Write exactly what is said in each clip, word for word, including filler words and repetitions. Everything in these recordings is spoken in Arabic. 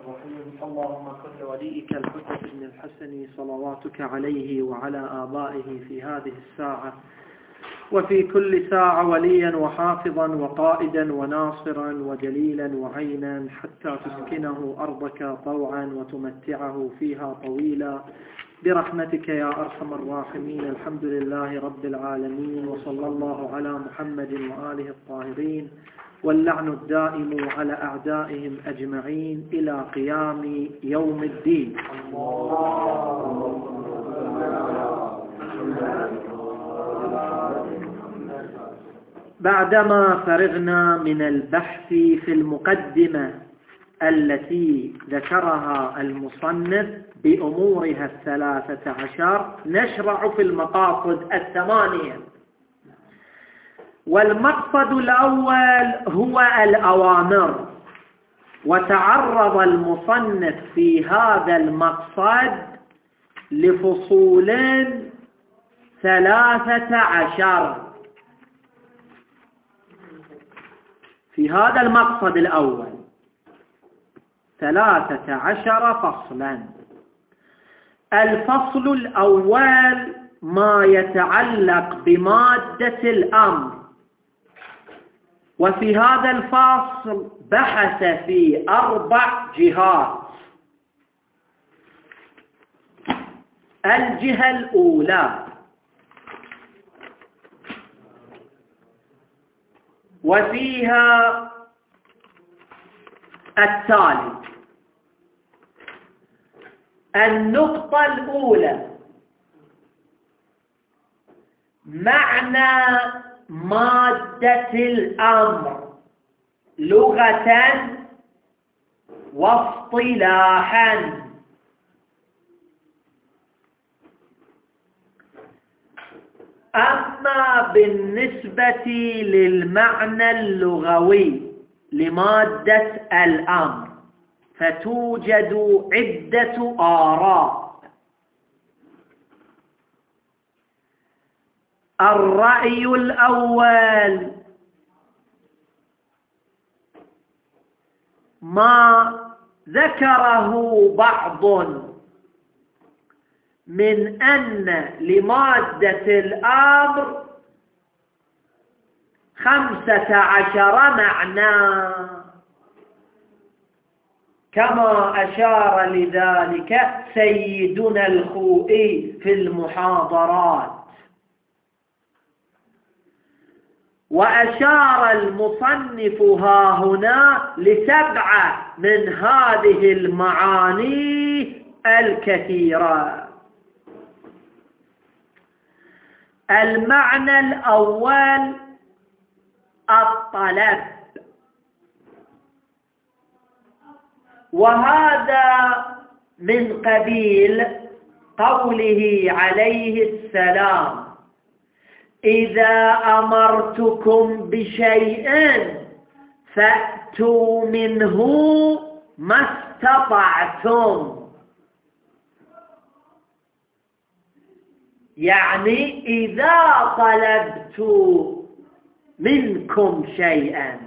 الرحيم. اللهم كن لوليك الحجة بن الحسن صلواتك عليه وعلى آبائه في هذه الساعة وفي كل ساعة وليا وحافظا وقائدا وناصرا وجليلا وعينا حتى تسكنه أرضك طوعا وتمتعه فيها طويلا برحمتك يا أرحم الراحمين. الحمد لله رب العالمين، وصلى الله على محمد وآله الطاهرين، واللعن الدائم على أعدائهم أجمعين إلى قيام يوم الدين. بعدما فرغنا من البحث في المقدمة التي ذكرها المصنف بأمورها الثلاثة عشر، نشرع في المقاصد الثمانية. والمقصد الأول هو الأوامر، وتعرض المصنف في هذا المقصد لفصول ثلاثة عشر. في هذا المقصد الأول ثلاثة عشر فصلا. الفصل الأول ما يتعلق بمادة الأمر، وفي هذا الفصل بحث في أربع جهات. الجهة الأولى وفيها التالي: النقطة الأولى معنى مادة الأمر لغة واصطلاحا. أما بالنسبة للمعنى اللغوي لمادة الأمر فتوجد عدة آراء. الرأي الأول ما ذكره بعض من أن لمادة الأمر خمسة عشر معنى، كما أشار لذلك سيدنا الخوئي في المحاضرات. وأشار المصنف ها هنا لسبعة من هذه المعاني الكثيرة. المعنى الأول الطلب، وهذا من قبيل قوله عليه السلام: إذا أمرتكم بشيء فأتوا منه ما استطعتم. يعني إذا طلبت منكم شيئا،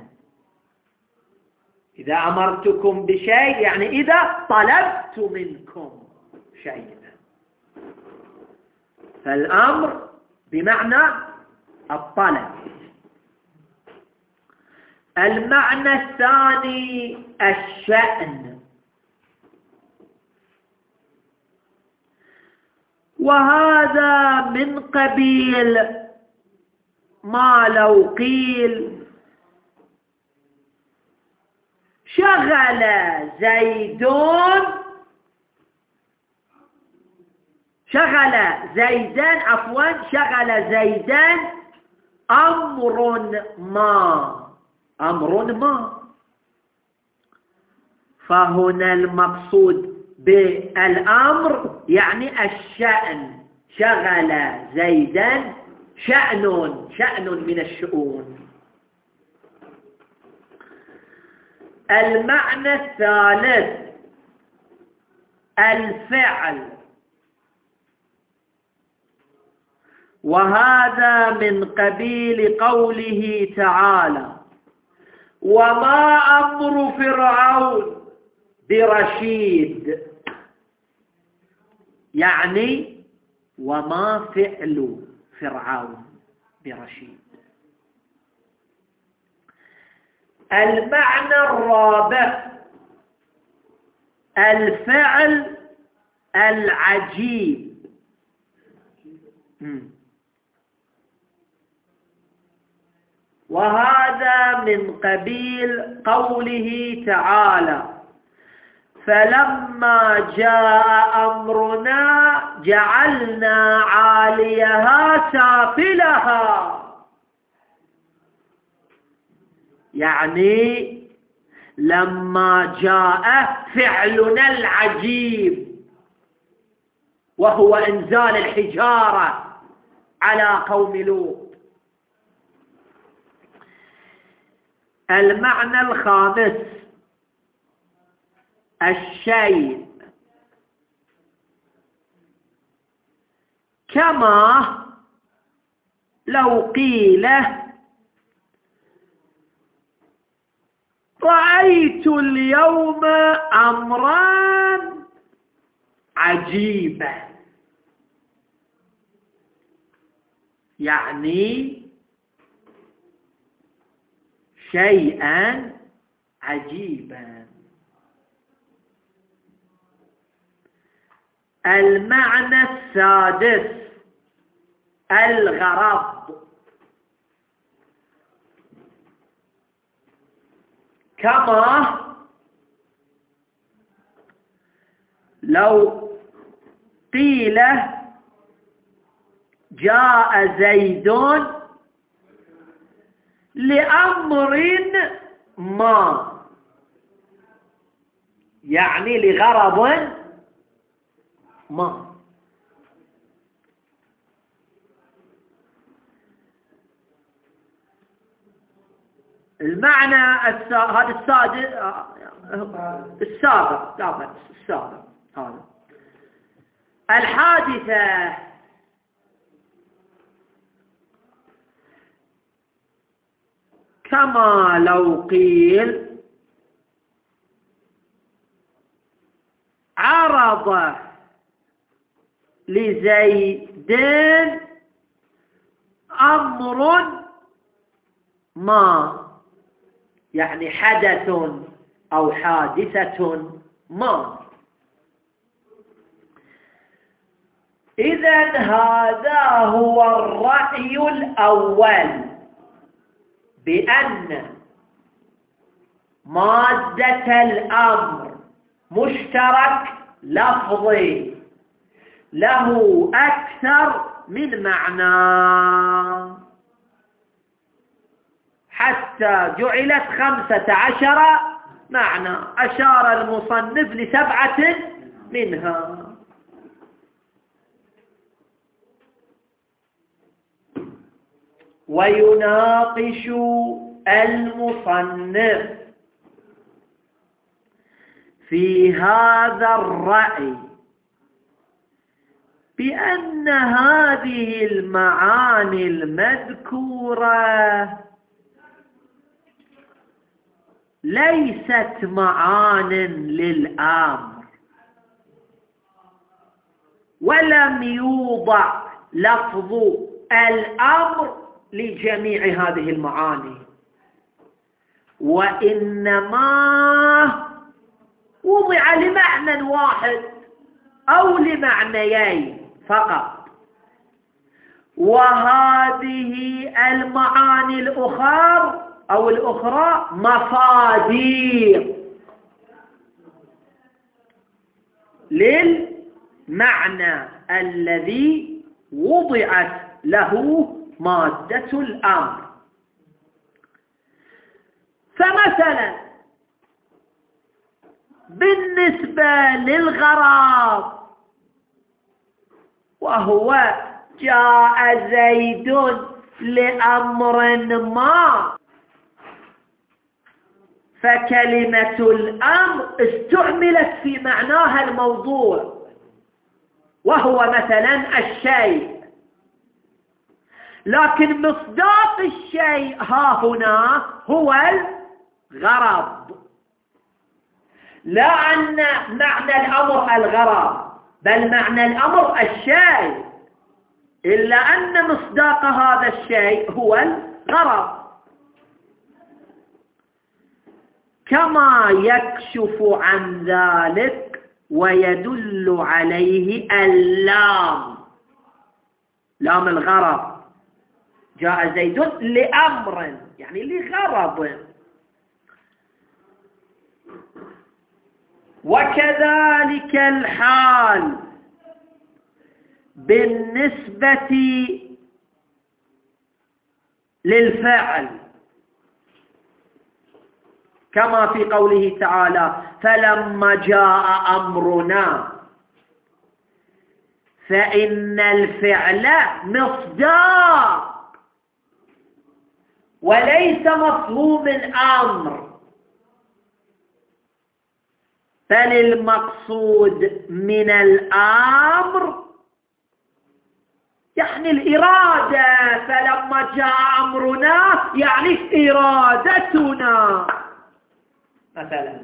إذا أمرتكم بشيء يعني إذا طلبت منكم شيئا. فالأمر بمعنى الطلب. المعنى الثاني الشأن، وهذا من قبيل ما لو قيل شغل زيدون شغل زيدان عفوا شغل زيدان أمر ما أمر ما فهنا المقصود بالأمر يعني الشأن. شغل زيدان شأن شأن من الشؤون. المعنى الثالث الفعل، وهذا من قبيل قوله تعالى: وما أمر فرعون برشيد، يعني وما فعل فرعون برشيد. المعنى الرابع الفعل العجيب. وهذا من قبيل قوله تعالى: فلما جاء أمرنا جعلنا عاليها سافلها، يعني لما جاء فعلنا العجيب وهو إنزال الحجارة على قوم لوط. المعنى الخامس الشيء، كما لو قيل رأيت اليوم أمرا عجيبا، يعني شيئا عجيبا. المعنى السادس الغرض، كما لو قيل جاء زيد لأمر ما، يعني لغرض ما. المعنى هذا السادس السابق لا بأس السابق هذا. الحادثة، كما لو قيل عرض لزيد أمر ما، يعني حدث أو حادثة ما. إذن هذا هو الرأي الأول، بأن مادة الأمر مشترك لفظي له أكثر من معنى، حتى جعلت خمسة عشر معنى، أشار المصنف لسبعة منها. ويناقش المصنف في هذا الرأي بأن هذه المعاني المذكورة ليست معان للأمر، ولم يوضع لفظ الأمر لجميع هذه المعاني، وإنما وضع لمعنى واحد أو لمعنيين فقط. وهذه المعاني الأخرى أو الأخرى مصادر للمعنى الذي وضعت له مادة الأمر. فمثلا بالنسبة للغرض، وهو جاء زيد لأمر ما، فكلمة الأمر استعملت في معناها الموضوع، وهو مثلا الشيء، لكن مصداق الشيء ها هنا هو الغرض، لا أن معنى الأمر الغرض، بل معنى الأمر الشيء، إلا أن مصداق هذا الشيء هو الغرض. كما يكشف عن ذلك ويدل عليه اللام، لام الغرض. جاء زيد لأمر يعني لغرض. وكذلك الحال بالنسبة للفعل، كما في قوله تعالى فلما جاء أمرنا، فإن الفعل مصداق وليس مفهوم الأمر، بل المقصود من الأمر يعني الإرادة. فلما جاء أمرنا يعني إرادتنا مثلا.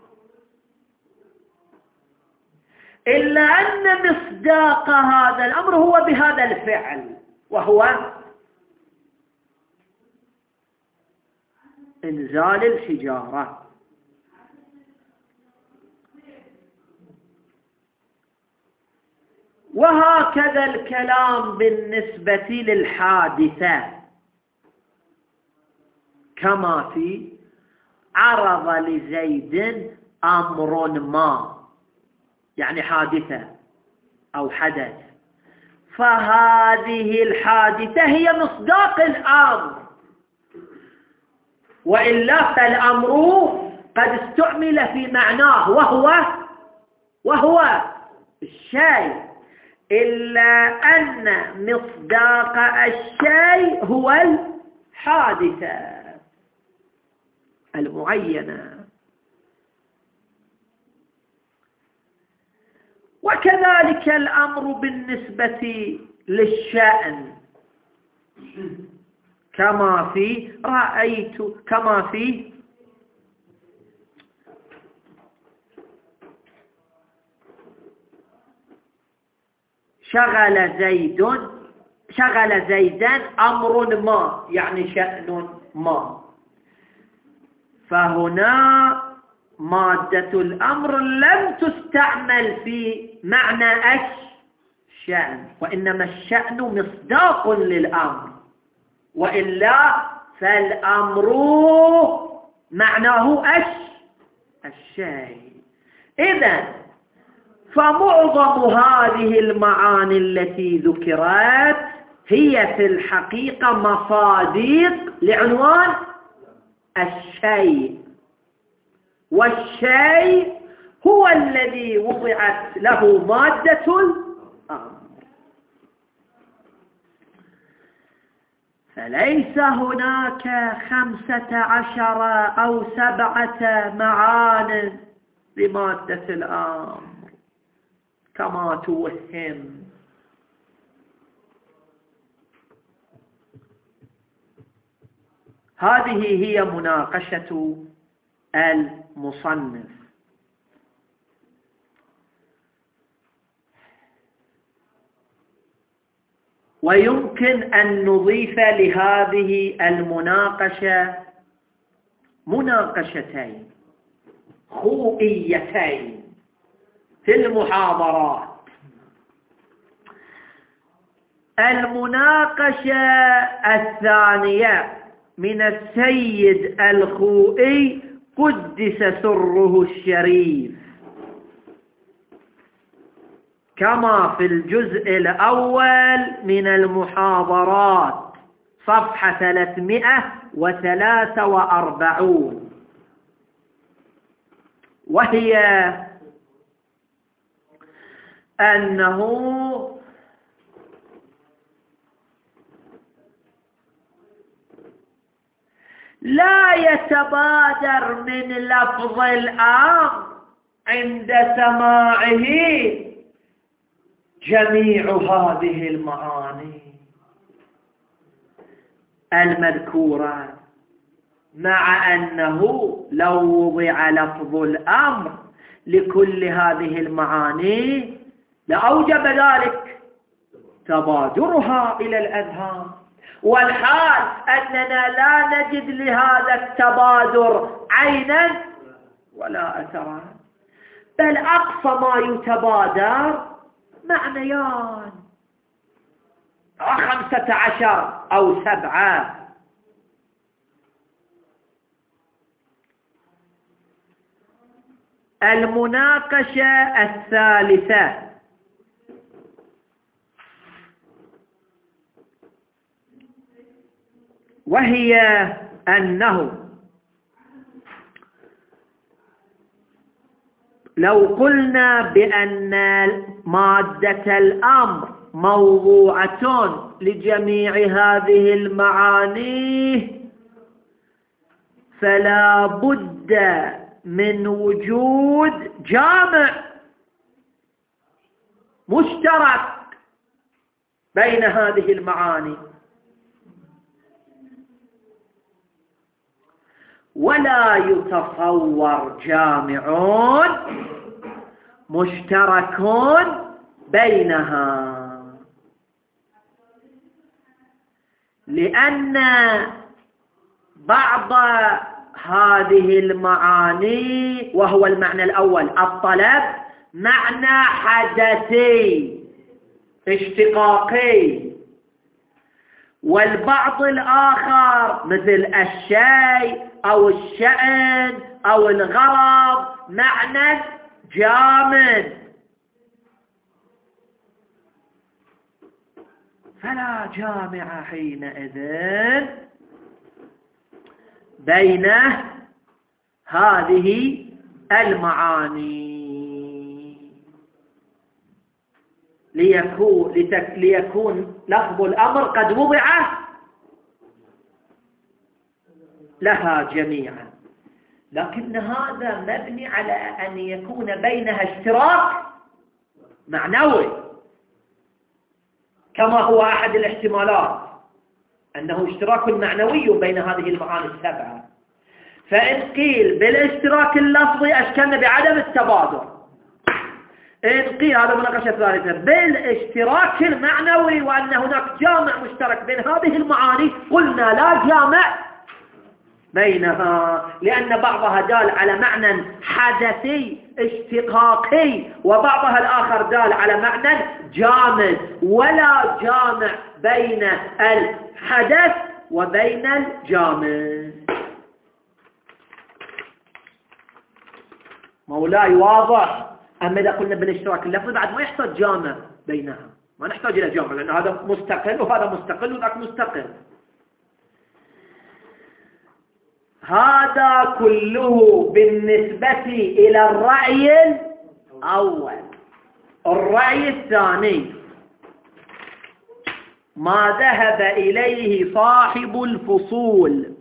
إلا أن مصداق هذا الأمر هو بهذا الفعل، وهو إنزال الحجارة. وهكذا الكلام بالنسبة للحادثة، كما في عرض لزيد أمر ما يعني حادثة أو حدث، فهذه الحادثة هي مصداق الأمر، وإلا فالأمر قد استعمل في معناه وهو وهو الشيء، إلا أن مصداق الشيء هو الحادثة المعينة. وكذلك الأمر بالنسبة للشأن، كما في رأيت، كما في شغل زيد شغل زيدا أمر ما يعني شأن ما، فهنا مادة الأمر لم تستعمل في معنى الشأن، وإنما الشأن مصداق للأمر، وإلا فالأمر معناه الشيء. إذن فمعظم هذه المعاني التي ذكرت هي في الحقيقة مصادق لعنوان الشيء، والشيء هو الذي وضعت له مادة الأمر. فليس هناك خمسة عشر أو سبعة معان لمادة الأمر كما توهم. هذه هي مناقشة المصنف. ويمكن أن نضيف لهذه المناقشة مناقشتين خوئيتين في المحاضرات. المناقشة الثانية من السيد الخوئي قدس سره الشريف، كما في الجزء الأول من المحاضرات صفحة ثلاثمائة وثلاثة وأربعين، وهي أنه لا يتبادر من لفظ الأمر عند سماعه جميع هذه المعاني المذكورة، مع أنه لو وضع لفظ الأمر لكل هذه المعاني لأوجب ذلك تبادرها إلى الأذهان، والحال أننا لا نجد لهذا التبادر عينا ولا أثرا، بل أقصى ما يتبادر معنيان خمسة عشر أو سبعة. المناقشة الثالثة وهي أنه لو قلنا بأن مادة الأمر موضوعة لجميع هذه المعاني فلا بد من وجود جامع مشترك بين هذه المعاني، ولا يتصور جامع مشترك بينها، لأن بعض هذه المعاني وهو المعنى الأول الطلب معنى حدثي اشتقاقي، والبعض الآخر مثل الشيء أو الشأن أو الغرض معنى جامد، فلا جامع حينئذ بين هذه المعاني، ليكون, ليكون لفظ الأمر قد وضع لها جميعا، لكن هذا مبني على أن يكون بينها اشتراك معنوي، كما هو أحد الاحتمالات أنه اشتراك معنوي بين هذه المعاني السبعة. فإن قيل بالاشتراك اللفظي أشكلنا بعدم التبادر، إن قيل هذا مناقشة ثالثة بالاشتراك المعنوي وأن هناك جامع مشترك بين هذه المعاني قلنا لا جامع بينها، لأن بعضها دال على معنى حدثي اشتقاقي وبعضها الآخر دال على معنى جامد، ولا جامع بين الحدث وبين الجامد. مولاي واضح؟ أما إذا قلنا بالاشتراك اللفظي بعد ما يحتاج جامع بينها، ما نحتاج إلى جامع، لأن هذا مستقل وهذا مستقل وذاك مستقل. هذا كله بالنسبة إلى الرأي الأول. الرأي الثاني ما ذهب إليه صاحب الفصول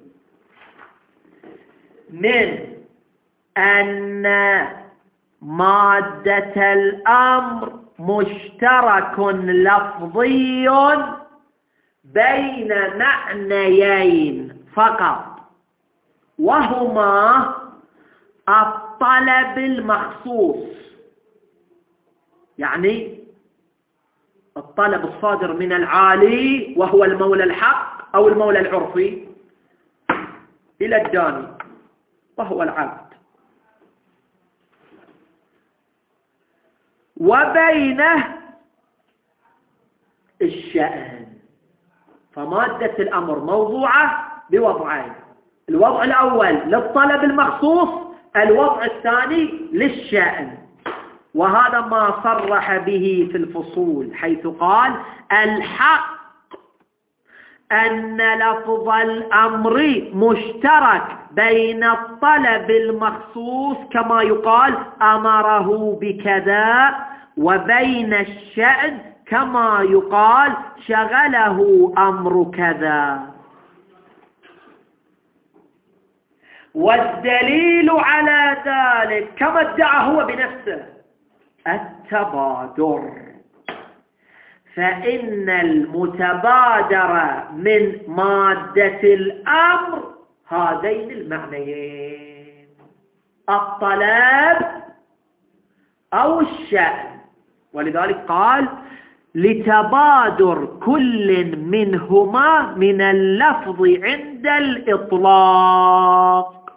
من أن مادة الأمر مشترك لفظي بين معنيين فقط، وهما الطلب المخصوص، يعني الطلب الصادر من العالي وهو المولى الحق أو المولى العرفي إلى الداني وهو العبد، وبينه الشأن. فمادة الأمر موضوعة بوضعين، الوضع الأول للطلب المخصوص، الوضع الثاني للشأن، وهذا ما صرح به في الفصول حيث قال الحق أن لفظ الأمر مشترك بين الطلب المخصوص كما يقال أمره بكذا، وبين الشأن كما يقال شغله أمر كذا. والدليل على ذلك كما ادعى هو بنفسه التبادر، فإن المتبادر من مادة الأمر هذين المعنيين، الطلب أو الشأن. ولذلك قال لتبادر كل منهما من اللفظ عند الإطلاق،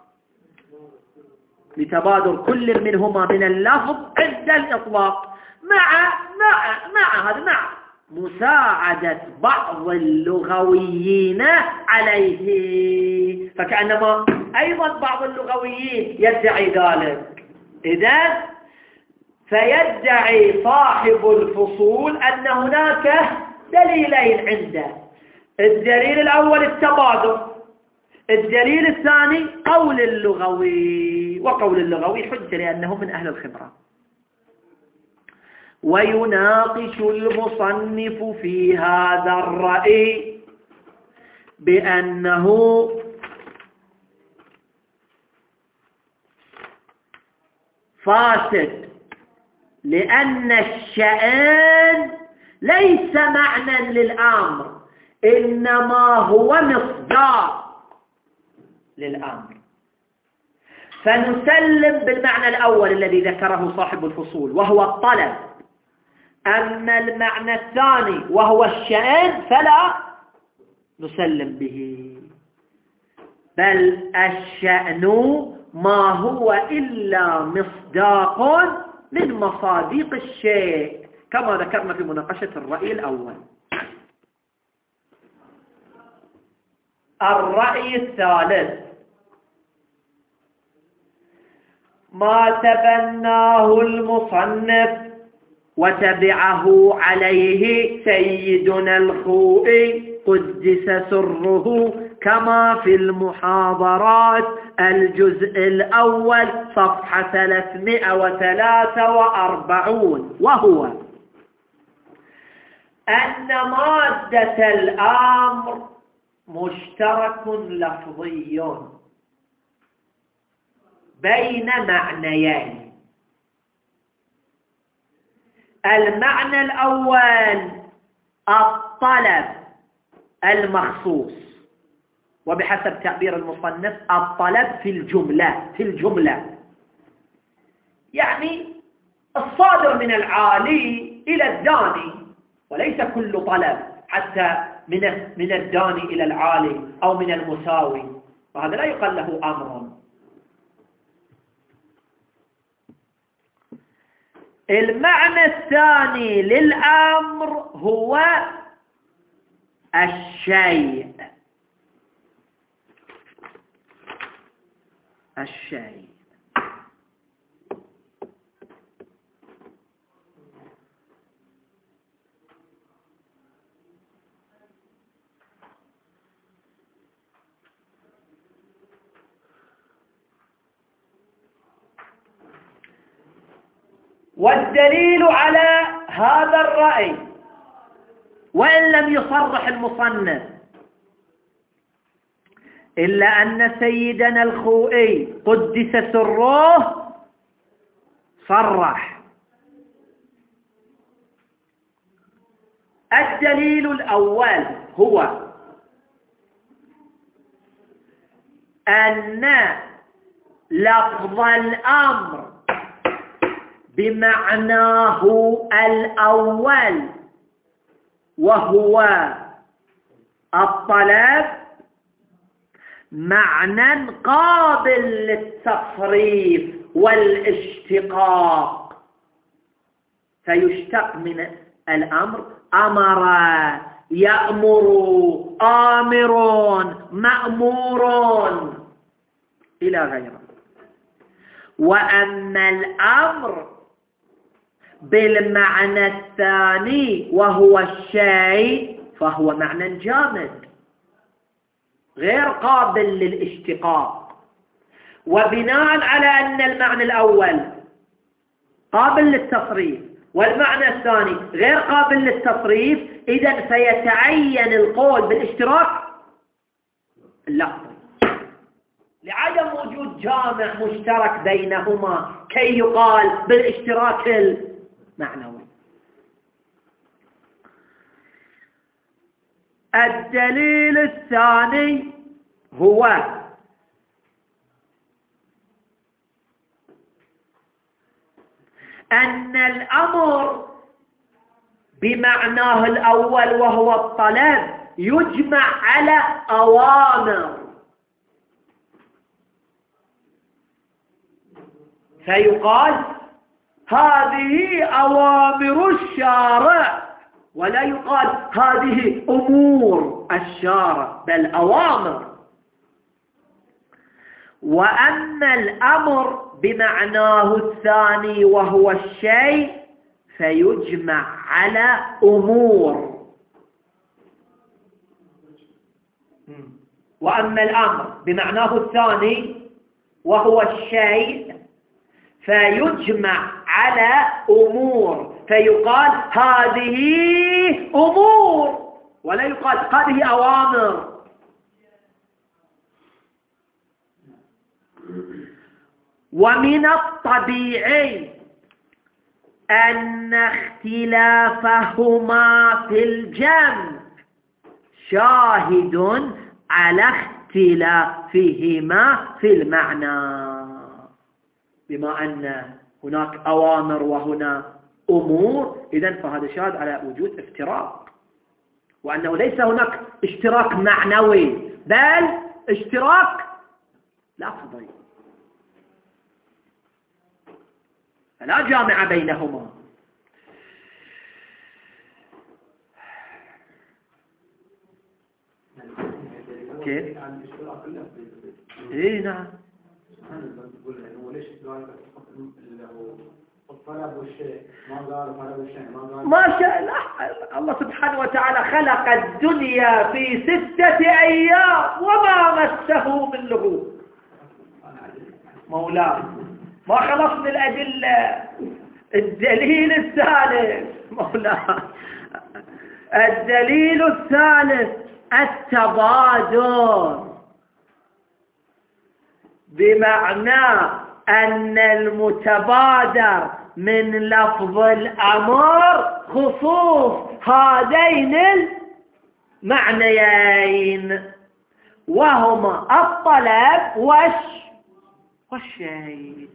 لتبادر كل منهما من اللفظ عند الإطلاق مع مع مع هذا مع مساعدة بعض اللغويين عليه. فكأنما أيضا بعض اللغويين يدعي ذلك. إذن فيدعي صاحب الفصول أن هناك دليلين عنده، الدليل الأول التبادر، الدليل الثاني قول اللغوي، وقول اللغوي حجة لأنه من أهل الخبرة. ويناقش المصنف في هذا الرأي بأنه فاسد، لأن الشأن ليس معنى للأمر، إنما هو مصداق للأمر. فنسلم بالمعنى الأول الذي ذكره صاحب الفصول وهو الطلب. أما المعنى الثاني وهو الشأن فلا نسلم به، بل الشأن ما هو إلا مصداق من مصاديق الشيء، كما ذكرنا في مناقشة الرأي الأول. الرأي الثالث ما تبناه المصنف وتبعه عليه سيدنا الخوئي قدس سره، كما في المحاضرات الجزء الأول صفحة ثلاثمائة وثلاثة وأربعين، وهو أن مادة الأمر مشترك لفظي بين معنيين. المعنى الأول الطلب المخصوص، وبحسب تعبير المصنف الطلب في الجملة في الجملة يعني الصادر من العالي إلى الداني، وليس كل طلب حتى من من الداني إلى العالي أو من المساوي، وهذا لا يقال له أمر. المعنى الثاني للأمر هو الشيء الشيء والدليل على هذا الرأي، وإن لم يصرح المصنف، إلا أن سيدنا الخوئي قدس سره صرح. الدليل الأول هو أن لفظ الأمر بمعناه الأول وهو الطلب معنى قابل للتصريف والاشتقاق، فيشتق من الأمر أمر، يأمر، آمر، مأمور إلى غيره. وأما الأمر بالمعنى الثاني وهو الشيء فهو معنى جامد غير قابل للاشتقاق. وبناء على أن المعنى الأول قابل للتصريف والمعنى الثاني غير قابل للتصريف، إذن سيتعين القول بالاشتراك اللفظي لعدم وجود جامع مشترك بينهما كي يقال بالاشتراك المعنوي. الدليل الثاني هو أن الأمر بمعناه الأول وهو الطلب يجمع على أوامر، فيقال هذه أوامر الشارع، ولا يقال هذه أمور الشارع، بل أوامر. وأما الأمر بمعناه الثاني وهو الشيء فيجمع على أمور. وأما الأمر بمعناه الثاني وهو الشيء فيجمع على أمور، فيقال هذه أمور ولا يقال هذه أوامر. ومن الطبيعي أن اختلافهما في الجمع شاهد على اختلافهما في المعنى، بما أن هناك أوامر وهنا أمور، إذن فهذا شاهد على وجود افتراق، وأنه ليس هناك اشتراك معنوي بل اشتراك لفظي، فلا جامع بينهما. كيف؟ اي نعم. ما شاء الله، الله سبحانه وتعالى خلق الدنيا في ستة أيام وما مسه من لغوب. مولاي ما خلص من الأدلة. الدليل الثالث مولاي، الدليل الثالث التبادر، بمعنى أن المتبادر من لفظ الأمر خصوص هذين المعنيين وهما الطلب والش والشيء.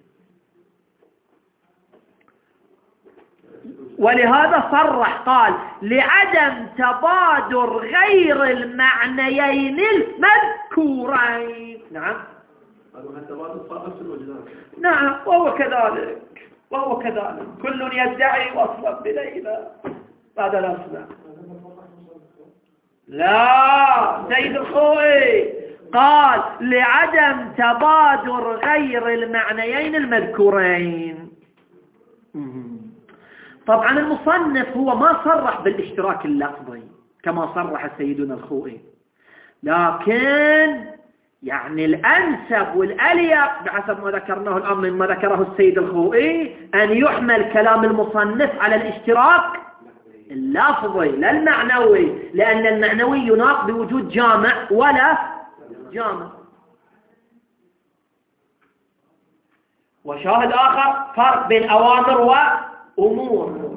ولهذا صرح قال لعدم تبادر غير المعنيين المذكورين. نعم نعم وهو كذلك وهو كذلك كل يدعي وصلا بليلى بعد الأصنع. لا سيد الخوئي قال لعدم تبادر غير المعنيين المذكورين. طبعا المصنف هو ما صرح بالاشتراك اللفظي كما صرح سيدنا الخوئي، لكن يعني الأنسب والأليق بحسب ما ذكرناه الآن مما ذكره السيد الخوئي أن يحمل كلام المصنف على الاشتراك اللفظي لا المعنوي، لأن المعنوي يناط بوجود جامع ولا جامع. وشاهد آخر فرق بين أوامر وأمور.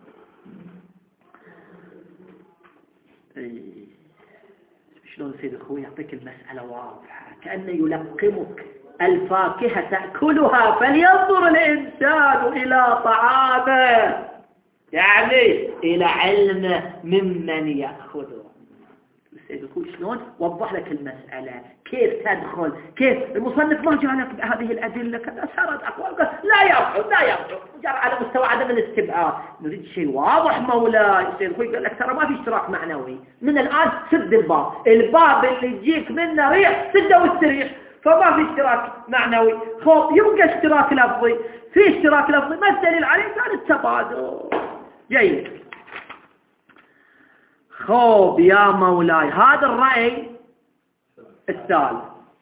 شلون سيد الخوي يعطيك المسألة واضحة كأنه يلقمك الفاكهة تأكلها فلينظر الإنسان إلى طعامه، يعني إلى علمه ممن يأخذه. السيد الخوي شلون وضح لك المسألة، كيف تدخل، كيف المصنف ما جاء لك بهذه الأدلة كذا سرد أقوال لا يبعد لا يبعد جرى على مستوى عدم الاستبعاد، نريد شيء واضح مولاي. السيد الخوي قال لك ترى ما في اشتراك معنوي، من الآن سد الباب، الباب اللي يجيك منه ريح سده واستريح، فما في اشتراك معنوي. خب يبقى اشتراك لفظي، في اشتراك لفظي ما الدليل عليه؟ كان التبادل. جيد. خوب يا مولاي هذا الرأي الثالث.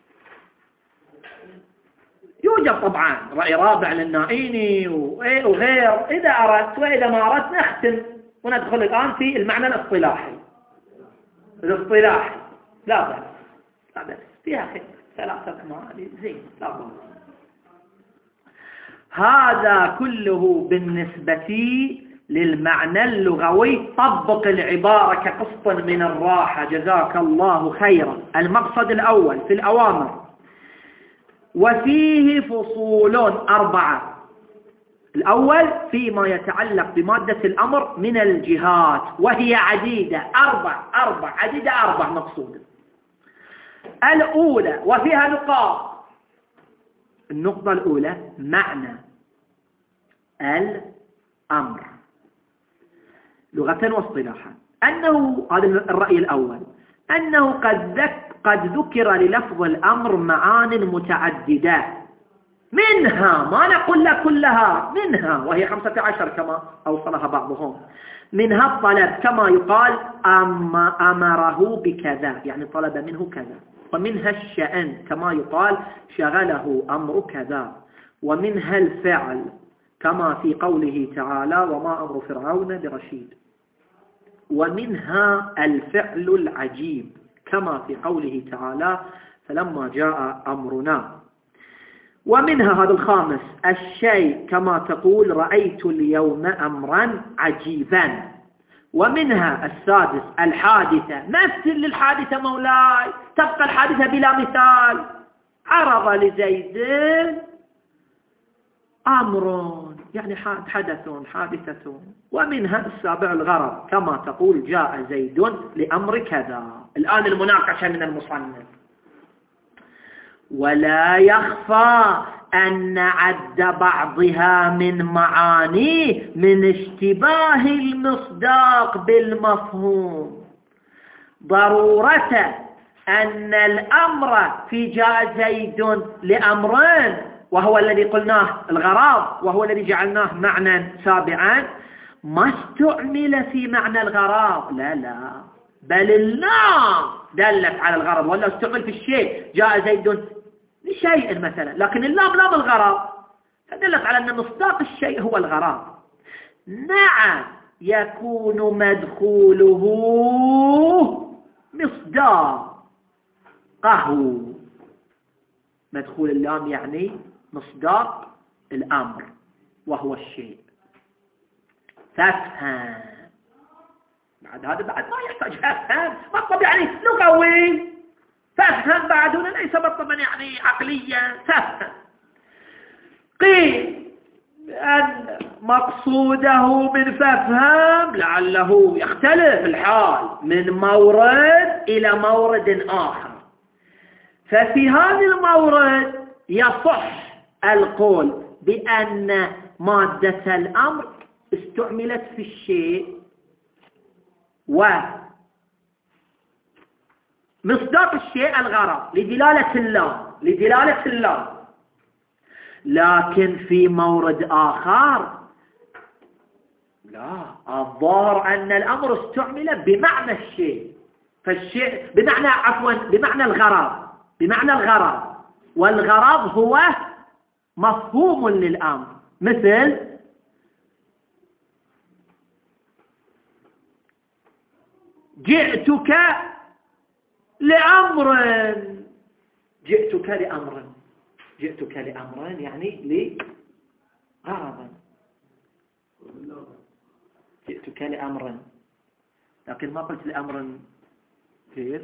يوجد طبعا رأي رابع للنائيني وغير، إذا أردت وإذا ما أردت نختم وندخل الآن في المعنى الاصطلاحي. الاصطلاحي لا بأس لا بأس فيها خير، ثلاثة معاني زين لا بأس. هذا كله بالنسبة للمعنى اللغوي. طبق العبارة كقسط من الراحة جزاك الله خيرا. المقصد الأول في الأوامر وفيه فصول أربعة الأول فيما يتعلق بمادة الأمر من الجهات، وهي عديدة، أربع أربع عديدة أربع مقصودة. الأولى وفيها نقاط. النقطة الأولى معنى الأمر لغة واصطلاحا، أنه هذا الرأي الأول، أنه قد ذك قد ذكر للفظ الأمر معان متعددة، منها ما نقول لك كلها، منها وهي خمسة عشر كما أوصلها بعضهم، منها الطلب كما يقال أما أمره بكذا يعني طلب منه كذا، ومنها الشأن كما يقال شغله أمر كذا، ومنها الفعل كما في قوله تعالى وما أمر فرعون برشيد، ومنها الفعل العجيب كما في قوله تعالى فلما جاء أمرنا، ومنها هذا الخامس الشيء كما تقول رأيت اليوم أمرا عجيبا، ومنها السادس الحادثة مثل للحادثة مولاي، تبقى الحادثة بلا مثال، عرض لزيد أمر يعني حدث حادثة، ومنها السابع الغرض كما تقول جاء زيد لأمر كذا. الآن المناقشة من المصنف. ولا يخفى أن عد بعضها من معانيه من اشتباه المصداق بالمفهوم ضرورة أن الأمر في جاء زيد لأمرين وهو الذي قلناه الغرض وهو الذي جعلناه معنى سابعا ما استعمل في معنى الغرض، لا لا بل اللام دلت على الغرض، ولا استعمل في الشيء جاء زيد لشيء مثلا، لكن اللام لام الغرض فدلت على أن مصداق الشيء هو الغرض. نعم يكون مدخوله مصداقه، مدخول اللام يعني مصداق الأمر وهو الشيء. فافهم بعد هذا بعد ما يحتاج فافهم مطلب يعني لغوي، فافهم بعد هنا ليس مطلبا يعني عقليا، فافهم. قيل أن مقصوده من فافهم لعله يختلف الحال من مورد إلى مورد آخر، ففي هذا المورد يصح القول بأن مادة الأمر استعملت في الشيء ومصداق الشيء الغرض لدلالة اللام لدلالة اللام، لكن في مورد آخر لا، الظاهر أن الأمر استعمل بمعنى الشيء، فالشيء بمعنى عفوا بمعنى الغرض بمعنى الغرض والغرض هو مفهوم للأمر، مثل جئتك لأمر جئتك لأمر جئتك لأمر يعني لغرض، جئتك لأمر، لكن ما قلت لأمر كيف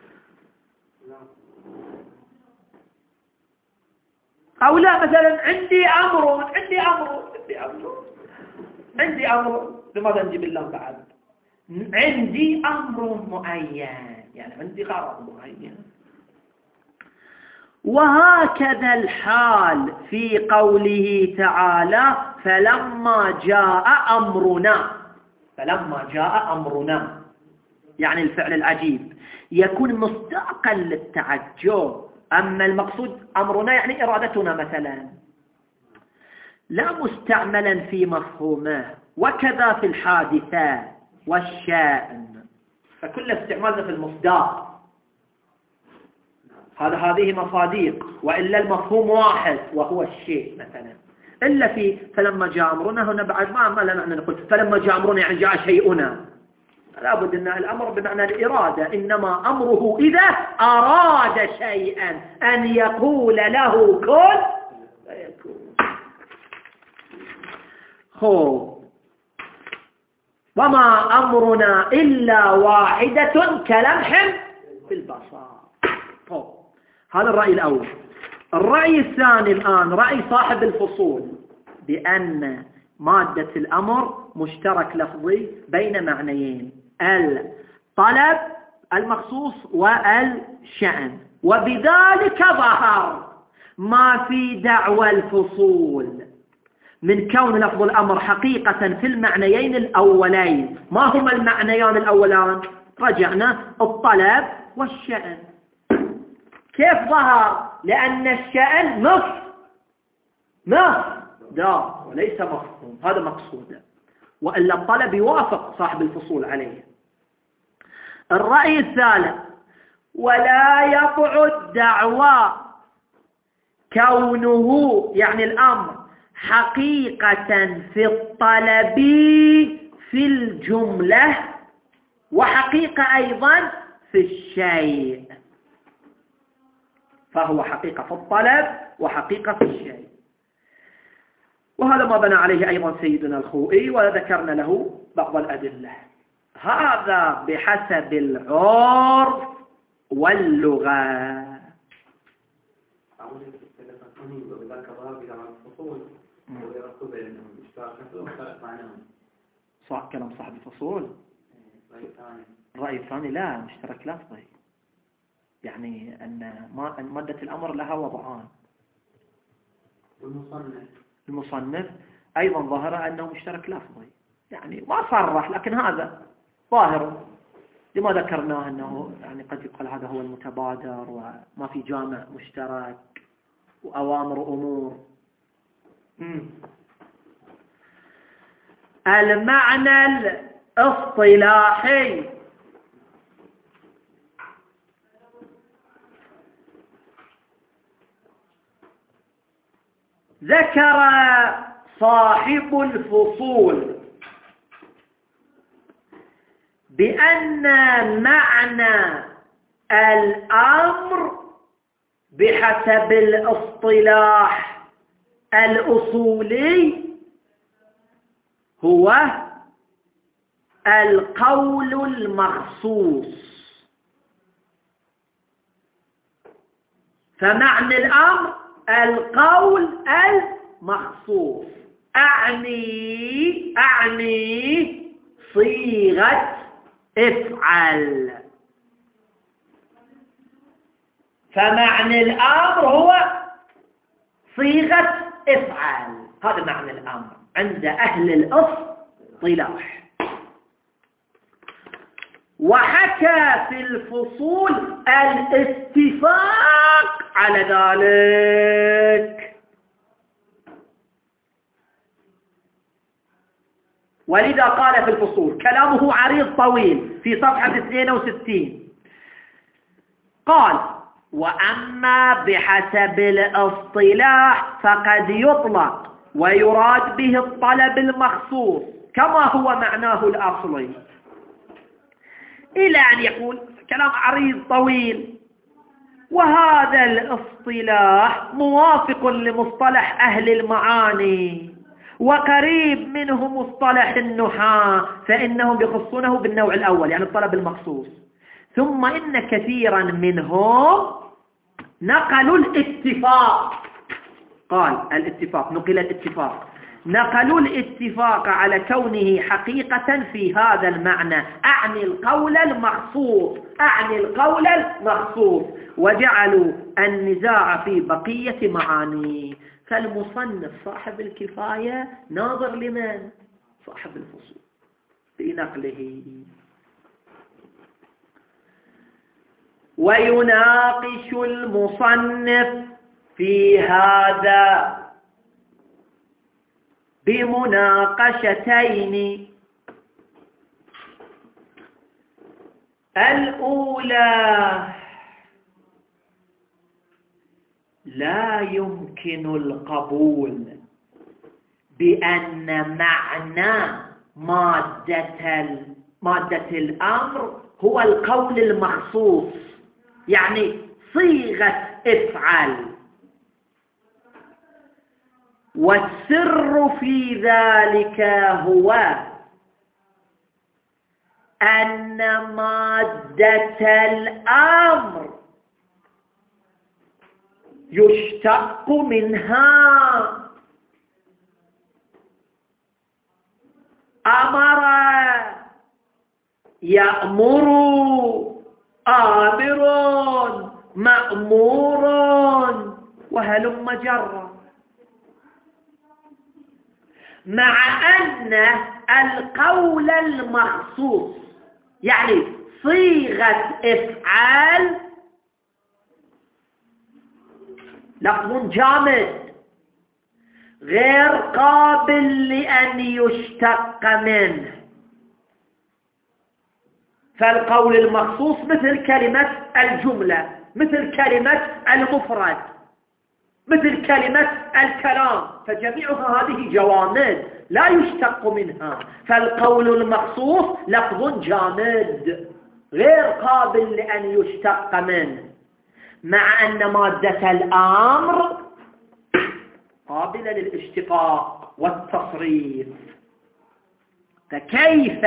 أو لا، مثلا عندي أمر عندي أمر عندي أمر عندي أمر لماذا نجيب الله بعد؟ عندي أمر معين يعني عندي غرض معين. وهكذا الحال في قوله تعالى فلما جاء أمرنا، فلما جاء أمرنا يعني الفعل العجيب يكون مصداقا للتعجب، أما المقصود أمرنا يعني إرادتنا مثلا لا مستعملا في مفهومه، وكذا في الحادثة والشأن، فكل استعمالنا في المصداق هذا هذه مصاديق، وإلا المفهوم واحد وهو الشيء مثلا، إلا في فلما جاء أمرنا هنا بعد ما ما لنا أن نقول فلما جاء أمرنا يعني جاء شيئنا، لا بد أن الأمر بمعنى الإرادة، إنما أمره إذا أراد شيئا أن يقول له كن فيكون. خب وما أمرنا إلا واحدة كلمح في البصر. طب هذا الرأي الأول. الرأي الثاني الآن رأي صاحب الفصول بأن مادة الأمر مشترك لفظي بين معنيين: الطلب المخصوص والشأن، وبذلك ظهر ما في دعوى الفصول من كون لفظ الأمر حقيقة في المعنيين الأولين. ما هما المعنيان الأولان؟ رجعنا: الطلب والشأن. كيف ظهر؟ لأن الشأن نص نص دار وليس مفهوم، هذا مقصود، وإلا الطلب يوافق صاحب الفصول عليه. الرأي الثالث: ولا يقع الدعوى كونه يعني الأمر حقيقة في الطلب في الجملة، وحقيقة أيضا في الشيء، فهو حقيقة في الطلب وحقيقة في الشيء. وهذا ما بنى عليه أيضا سيدنا الخوئي، وذكرنا له بعض الأدلة. هذا بحسب العرف واللغة. صح كلام صاحب الفصول. الرأي الثاني لا، مشترك لفظي، يعني أن مادة الأمر لها وضعان. والمصنف المصنف أيضا ظهر أنه مشترك لفظي، يعني ما صرح، لكن هذا ظاهر لما ذكرناه أنه يعني قد يقال هذا هو المتبادر، وما في جامع مشترك وأوامر أمور. مم. المعنى الاصطلاحي: ذكر صاحب الفصول بأن معنى الأمر بحسب الاصطلاح الأصولي هو القول المخصوص. فمعنى الأمر القول المخصوص، أعني أعني صيغة افعل. فمعنى الأمر هو صيغة افعل، هذا معنى الأمر عند أهل الاصطلاح. وحكى في الفصول الاتفاق على ذلك، ولذا قال في الفصول، كلامه عريض طويل في صفحة اثنين وستين، قال: وأما بحسب الاصطلاح فقد يطلق ويراد به الطلب المخصوص كما هو معناه الأصلي، إلى أن يقول كلام عريض طويل. وهذا الاصطلاح موافق لمصطلح أهل المعاني، وقريب منه مصطلح النحاة، فإنهم يخصونه بالنوع الأول يعني الطلب المخصوص. ثم إن كثيرا منهم نقلوا الاتفاق، قال الاتفاق، نقل الاتفاق، نقلوا الاتفاق على كونه حقيقة في هذا المعنى، أعني القول المخصوص، أعني القول المخصوص، وجعلوا النزاع في بقية معانيه. فالمصنف صاحب الكفاية ناظر لمن؟ صاحب الفصول في نقله. ويناقش المصنف في هذا بمناقشتين: الأولى لا يمكن القبول بأن معنى مادة مادة الأمر هو القول المخصوص، يعني صيغة افعل. والسر في ذلك هو أن مادة الأمر يشتق منها أمر يأمر آمر مأمور وهلم جرا، مع أن القول المخصوص يعني صيغة إفعال لفظ جامد غير قابل لأن يشتق منه. فالقول المخصوص مثل كلمة الجملة، مثل كلمة المفرد، مثل كلمة الكلام، فجميعها هذه جوامد لا يشتق منها. فالقول المخصوص لفظ جامد غير قابل لأن يشتق منه، مع أن مادة الأمر قابلة للاشتقاق والتصريف. فكيف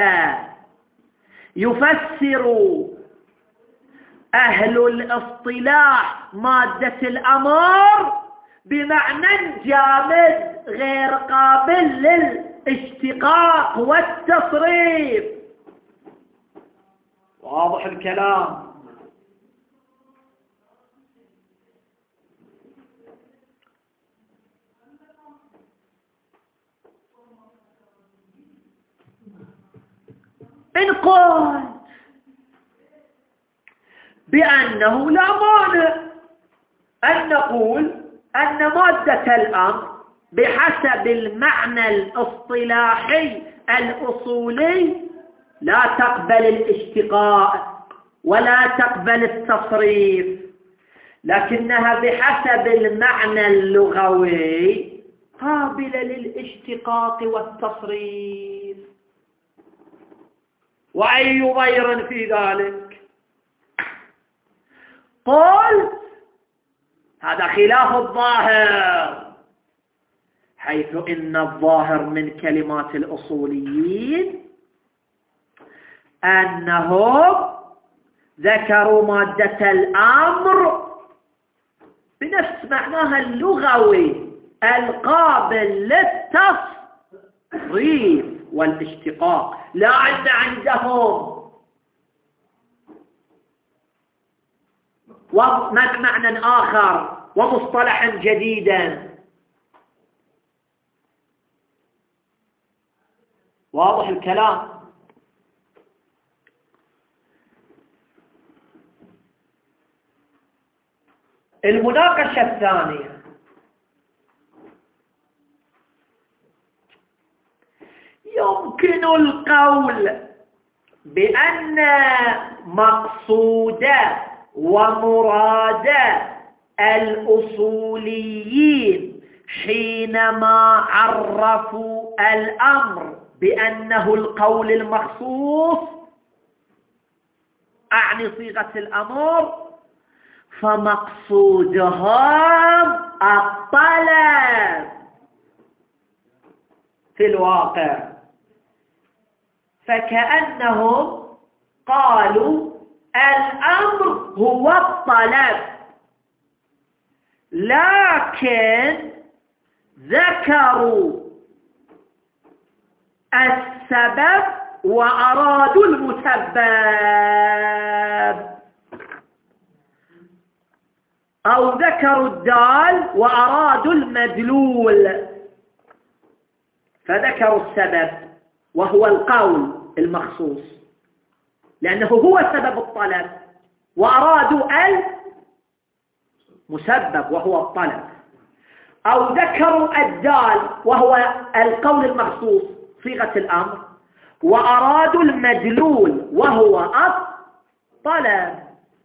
يفسر أهل الاصطلاح مادة الأمر بمعنى جامد غير قابل للاشتقاق والتصريف؟ واضح الكلام؟ إن قلت بأنه لا مانع أن نقول أن مادة الأمر بحسب المعنى الاصطلاحي الأصولي لا تقبل الاشتقاق ولا تقبل التصريف، لكنها بحسب المعنى اللغوي قابلة للاشتقاق والتصريف. وأي ضير في ذلك؟ قل هذا خلاف الظاهر، حيث إن الظاهر من كلمات الأصوليين أنهم ذكروا مادة الأمر بنفس معناها اللغوي القابل للتصريف والاشتقاق، لا أن عندهم ومعنى آخر ومصطلحا جديدا. واضح الكلام؟ المناقشة الثانية، يمكن القول بأن مقصود ومراد الأصوليين حينما عرفوا الأمر بأنه القول المخصوص، أعني صيغة الأمر، فمقصودهم الطلب في الواقع. فكأنهم قالوا الأمر هو الطلب، لكن ذكروا السبب وأرادوا المسبب، أو ذكروا الدال وأرادوا المدلول. فذكروا السبب وهو القول المخصوص لأنه هو سبب الطلب، وأرادوا المسبب وهو الطلب، أو ذكروا الدال وهو القول المخصوص صيغة الأمر، وأرادوا المدلول وهو الطلب.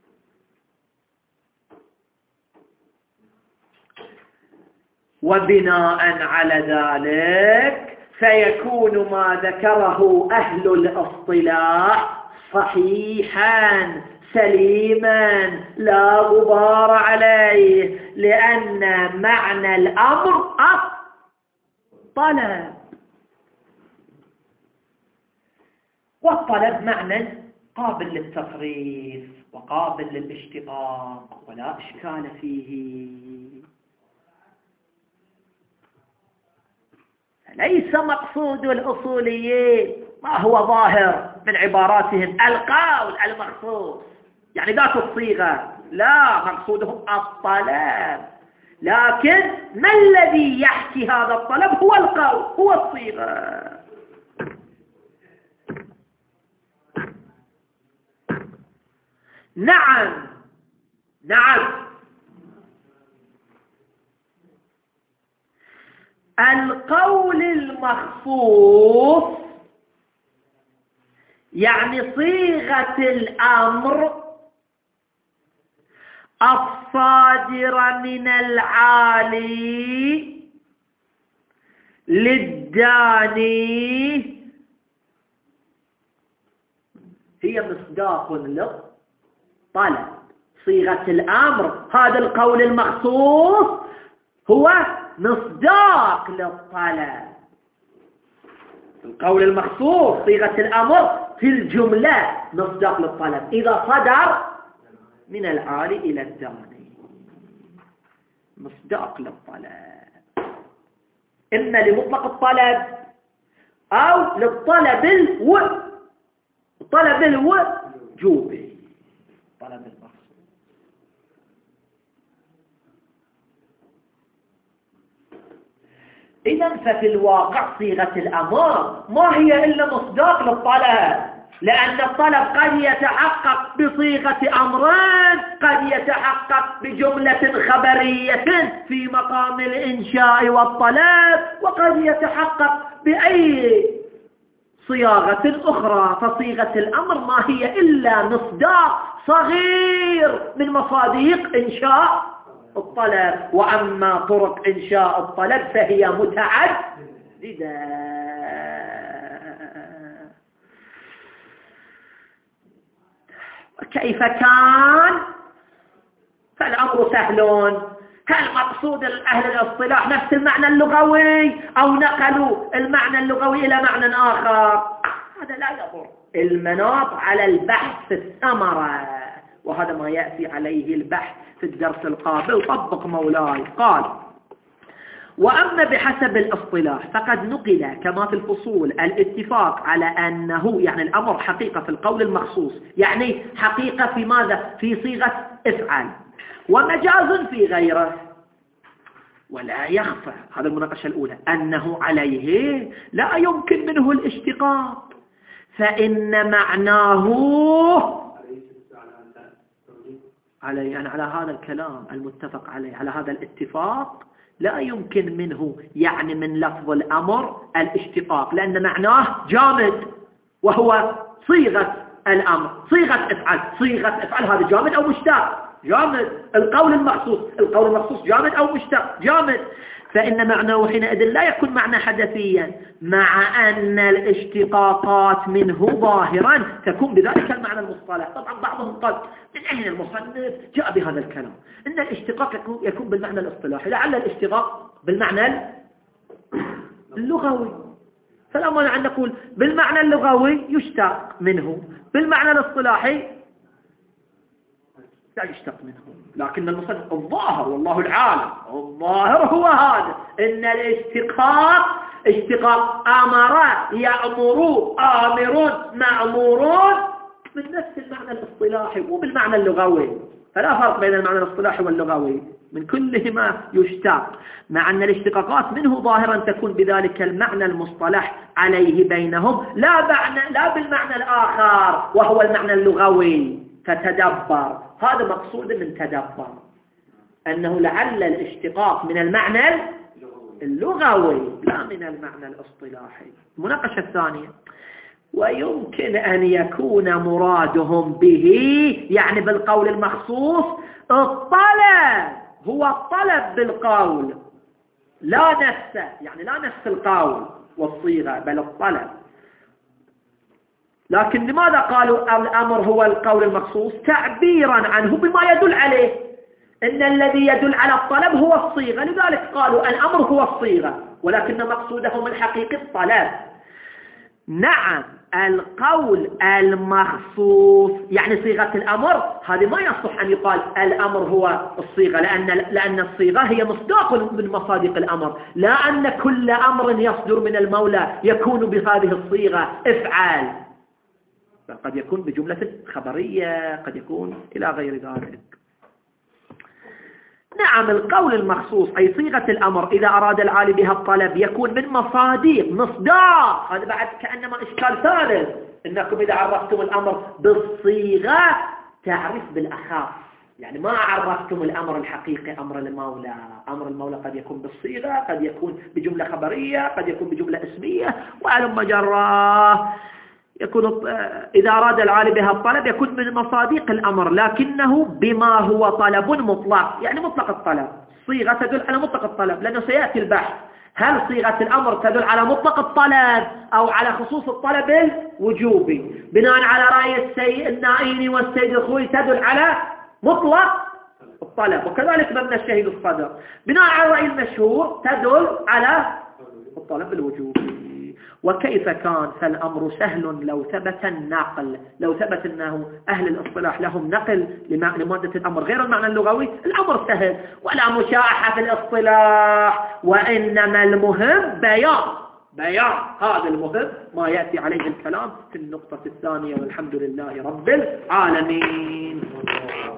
وبناء على ذلك فيكون ما ذكره أهل الاصطلاح صحيحا سليما لا غبار عليه، لأن معنى الأمر الطلب، والطلب معنى قابل للتصريف وقابل للاشتقاق ولا إشكال فيه. ليس مقصود الأصوليين ما هو ظاهر من عباراتهم القول المخصوص يعني ذات الصيغة، لا، مقصودهم الطلب، لكن ما الذي يحكي هذا الطلب هو القول، هو الصيغة. نعم نعم القول المخصوص يعني صيغة الأمر الصادرة من العالي للداني هي مصداق للطلب. صيغة الأمر هذا القول المخصوص هو مصداق للطلب. القول المخصوص صيغة الأمر في الجملة مصداق للطلب إذا صدر من العالي إلى الداني، مصداق للطلب، إما لمطلق الطلب أو للطلب الو الطلب الوجوبي، طلب المخصوص. إذا ففي الواقع صيغة الأمر ما هي إلا مصداق للطلب، لأن الطلب قد يتحقق بصيغة أمرين، قد يتحقق بجملة خبرية في مقام الإنشاء والطلب، وقد يتحقق بأي صياغة أخرى. فصيغة الأمر ما هي إلا مصداق صغير من مصاديق إنشاء الطلب، وأما طرق إنشاء الطلب فهي متعددة. كيف كان؟ فالأمر سهلون. هل مقصود أهل الاصطلاح نفس المعنى اللغوي أو نقلوا المعنى اللغوي إلى معنى آخر؟ هذا لا يضر. المناط على البحث في الثمرة، وهذا ما يأتي عليه البحث في الدرس القابل. طبق مولاي. قال: وأما بحسب الاصطلاح فقد نقل كما في الفصول الاتفاق على أنه يعني الأمر حقيقة في القول المخصوص، يعني حقيقة في ماذا؟ في صيغة افعل، ومجاز في غيره. ولا يخفى، هذا المناقشة الأولى، أنه عليه لا يمكن منه الاشتقاق، فإن معناه عليه يعني على هذا الكلام المتفق عليه، على هذا الاتفاق لا يمكن منه يعني من لفظ الأمر الاشتقاق، لأن معناه جامد وهو صيغة الأمر، صيغة افعل. صيغة افعل هذا جامد أو مشتق؟ جامد. القول المخصوص، القول المخصوص جامد أو مشتق؟ جامد. فإن معناه حينئذ لا يكون معنى حدثيا، مع أن الاشتقاقات منه ظاهرا تكون بذلك المعنى المصطلح. طبعا بعضهم قال من أين المصنف جاء بهذا الكلام؟ إن الاشتقاق يكون, يكون بالمعنى الاصطلاحي، لعل الاشتقاق بالمعنى اللغوي. فلا مانع أن نقول بالمعنى اللغوي يشتق منه، بالمعنى الاصطلاحي لا يشتق منه. لكن المصنف الظاهر والله العالم، الظاهر هو هذا، إن الاشتقاق اشتقاق أمر يأمر آمرون مأمورون من نفس المعنى الاصطلاحي وبالمعنى اللغوي. فلا فرق بين المعنى الاصطلاحي واللغوي، من كلهما يشتق، مع أن الاشتقاقات منه ظاهرا تكون بذلك المعنى المصطلح عليه بينهم، لا معنى لا بالمعنى الآخر وهو المعنى اللغوي. فتدبر، هذا مقصود من تدبر، أنه لعل الاشتقاق من المعنى اللغوي لا من المعنى الاصطلاحي. المناقشة الثانية: ويمكن أن يكون مرادهم به يعني بالقول المخصوص الطلب، هو الطلب بالقول، لا نفسه، يعني لا نفس القول والصيغة بل الطلب. لكن لماذا قالوا الأمر هو القول المخصوص؟ تعبيرا عنه بما يدل عليه، إن الذي يدل على الطلب هو الصيغة، لذلك قالوا الأمر هو الصيغة، ولكن مقصودهم الحقيقي الطلب. نعم القول المخصوص يعني صيغة الأمر، هذه ما يصح أن يقال الأمر هو الصيغة، لأن, لأن الصيغة هي مصداق من مصادق الأمر، لا أن كل أمر يصدر من المولى يكون بهذه الصيغة افعل، قد يكون بجملة خبرية، قد يكون إلى غير ذلك. نعم القول المخصوص أي صيغة الأمر إذا أراد العالي بها الطلب يكون من مصادق مصداق، هذا بعد كأنما إشكال ثالث، إنكم إذا عرفتم الأمر بالصيغة تعرف بالأخاف، يعني ما عرفتم الأمر الحقيقي أمر المولى. أمر المولى قد يكون بالصيغة، قد يكون بجملة خبرية، قد يكون بجملة اسمية، وعلم مجراه يكون إذا أراد العالي بها الطلب يكون من مصادق الأمر، لكنه بما هو طلب مطلق، يعني مطلق الطلب. صيغة تدل على مطلق الطلب، لأنه سيأتي البحث هل صيغة الأمر تدل على مطلق الطلب أو على خصوص الطلب الوجوبي. بناء على رأي السيد النائيني والسيد الخوي تدل على مطلق الطلب، وكذلك مبنى الشهيد الصدر بناء على الرأي المشهور تدل على الطلب الوجوبي. وكيف كان فالأمر سهل لو ثبت النقل، لو ثبت أنه أهل الاصطلاح لهم نقل لمادة الأمر غير المعنى اللغوي، الأمر سهل ولا مشاحة في الاصطلاح، وإنما المهم بيان بيان هذا المهم ما يأتي عليه الكلام في النقطة الثانية. والحمد لله رب العالمين.